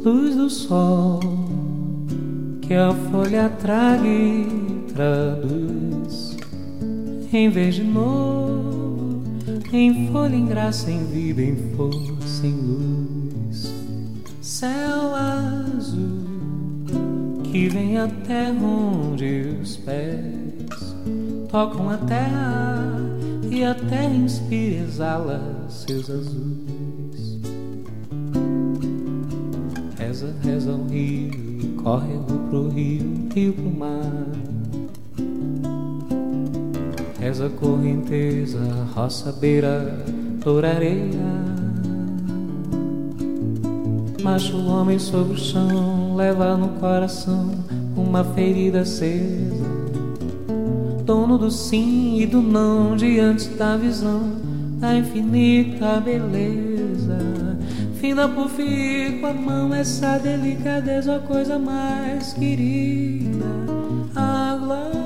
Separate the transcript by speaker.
Speaker 1: luz do sol que a folha traga e traduz em verde novo, em folha, em graça, em vida, em força, em luz. Céu azul que vem até onde os pés tocam a terra e a terra inspira e exala seus azuis. Reza, reza o rio, corre pro rio, rio pro mar. Reza a correnteza, roça, beira, toura, areia. Macho homem sobre o chão, leva no coração uma ferida acesa. Dono do sim e do não, diante da visão da infinita beleza. Fina por fio com a mão, essa delicadeza, a coisa mais querida, a glória.